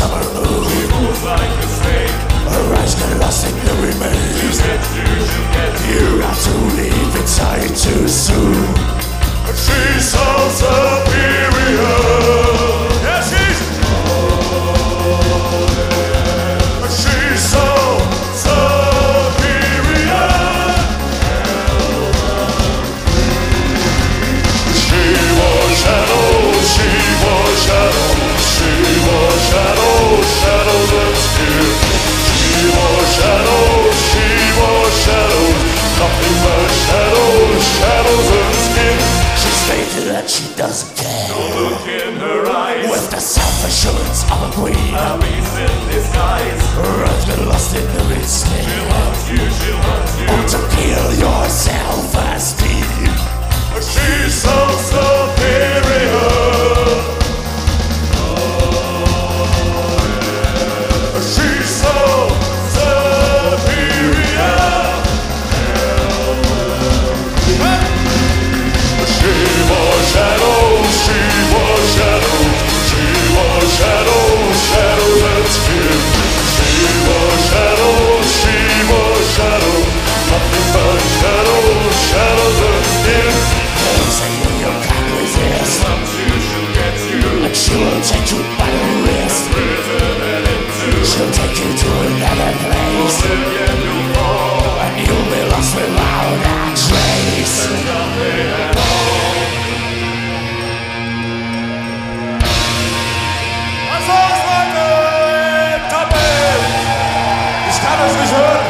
summer moon. She moves like a snake. Her eyes get lost in the remains. She'll get you. You have to leave inside too soon. She's so superior. Yeah, she's so superior. She was shadow, she was shadow, she was shadow, shadows and skin. She was shadow, she was shadow, nothing but shadows, shadows and skin. She stated that she doesn't care. No look in her eyes. With the self-assurance of a queen. A beast in disguise. Her eyes get lost in the mist. She'll hunt you, she'll hunt you. Want to kill your self-esteem. She's so superior. She's so superior. She was shadow, she was shadow, she was shadow, shadows and skin. She was shadow, she was shadow, nothing but shadows, shadows and skin. They say you can't resist. Comes you, she'll get you. And she will take you by the wrist. Prison and into She'll take you to another place. again you'll fall. And you'll be lost without a trace. Nothing at all. Was los, Leute? Tappe! Ich kann es nicht hören.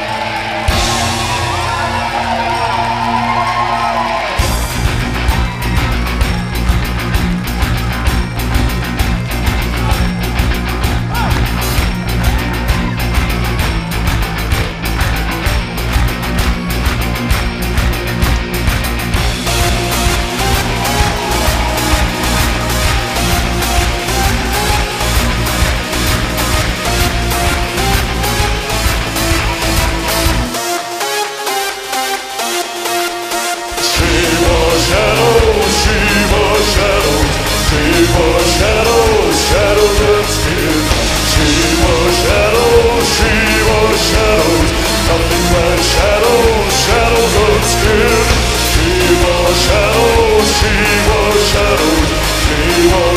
Shadows and skin. She was shadows, she was shadows, nothing but shadows, shadows and skin. She was shadows, she was shadows, she was